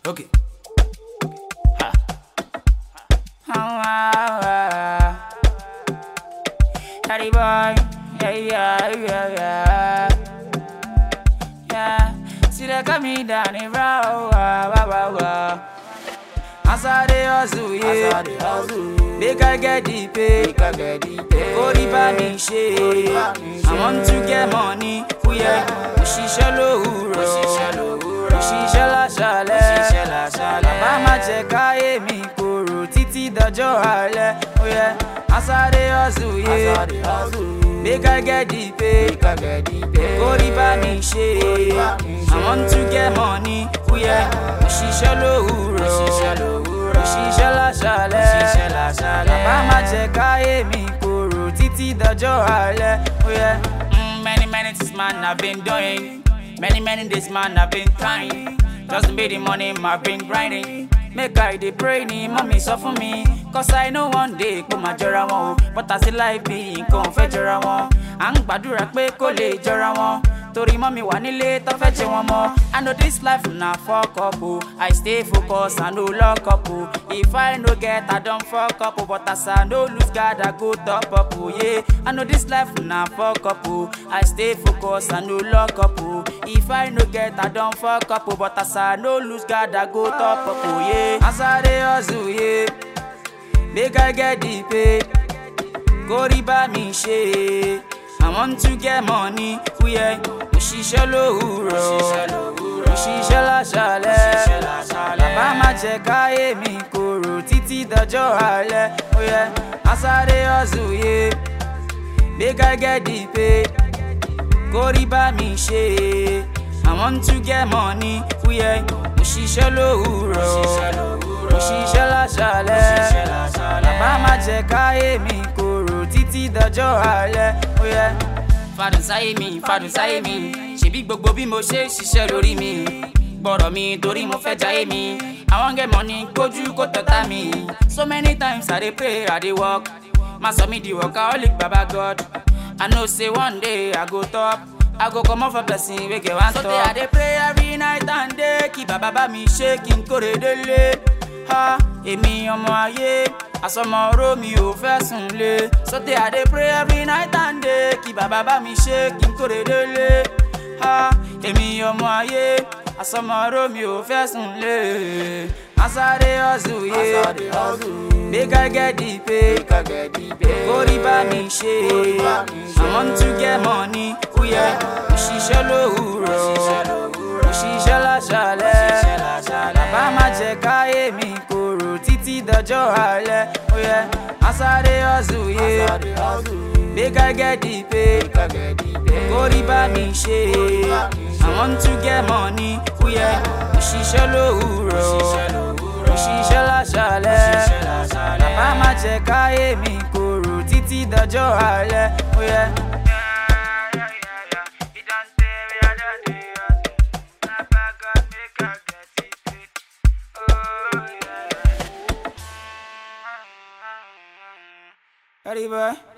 Okay. Harry boy, yeah. See they got me down in row, as I dey hustle, yeah. Make I get the pay, Kori ba mi ṣe. I want to get money, yeah. Òṣìṣẹ́ lówùrọ̀, òṣìṣẹ́ láṣálẹ́. Bàbá má jẹ́ káyé mi korò títí dọjọ́ alẹ́, oh yeah. As I dey hustle, yeah. Make I get the pay, Kori ba mi ṣe. I want to get money, yeah. Òṣìṣẹ́ lówùrọ̀, òṣìṣẹ́ láṣálẹ́. Bàbá má jẹ́ káyé mi korò títí dọjọ́ alẹ́, oh yeah. Many things man I've been doing. Many days man I've been trying. Just to make the money my brain grinding. Make I dey pray ni mommy sọ fún mi. Cause I know one day kó máa jọra wọn o. But as life be nǹkan fẹ́ jọra wọn. À ń gbàdúrà pé kó lè jọra wọn. Torí mommy wà nílé tó fẹ́ jẹ wọn mọ́. I know this life na fuck up o. I stay focused, I no lock up o. If I no get, I don't fuck up o. But as I no lose God, I go top up o. Yeah, I know this life na fuck up o. I stay focused, I no lock up o. If I no get, I don't fuck up o. But as I no lose God, I go top up o. Yeah, as I dey hustle, yeah. Make I get the pay, Kori ba mi ṣe. I want to get money, yeah. Òṣìṣẹ́ lówùrọ̀, òṣìṣẹ́ láṣálẹ́. Bàbá má jẹ́ káyé mi korò títí dọjọ́ alẹ́, oh yeah. As I dey hustle, yeah. Make I get the pay, Kori ba mi ṣe. I want to get money, yeah. Òṣìṣẹ́ lówùrọ̀, òṣìṣẹ́ láṣálẹ́. Bàbá má jẹ́ káyé mi korò títí dọjọ́ alẹ́, oh yeah. Fàdùn sáyé mi, ṣebí gbogbo bí mo ṣe ṣiṣẹ́ lórí mi. Gbọ́rọ̀ mi torí mo fẹ́ jayé mi. I wan get money kójú kó tọ́ta mi. So many times I dey pray, I dey work. Má sọ mi di workaholic, Baba God. I know say one day I go top. I go comot for blessing wey get one stop. So I dey pray every night and day. Kí bàbá bá mi ṣe kí n kórè délé. Ha, èmi ọmọ ayé. Àsọmọ oró mi ò fẹ́ sùn lé. So I dey pray every night and day. Kí bàbá bá mi ṣe kí n kórè délé. Ha, èmi ọmọ ayé. Àsọmọ oró mi ò fẹ́ sùn lé. As I dey hustle, yeah. Make I get the pay, Kori ba mi ṣe. I want to get money, yeah. Òṣìṣẹ́ lówùrọ̀, òṣìṣẹ́ láṣálẹ́. Bàbá má jẹ́ káyé mi korò títí dọjọ́ alẹ́, oh yeah. As I dey hustle, yeah. Make I get the pay, Kori ba mi ṣe. I want to get money, yeah. Òṣìṣẹ́ lówùrọ̀, òṣìṣẹ́ láṣálẹ́. Bàbá má jẹ́ káyé mi korò títí dọjọ́ alẹ́, oh yeah. Harry boy.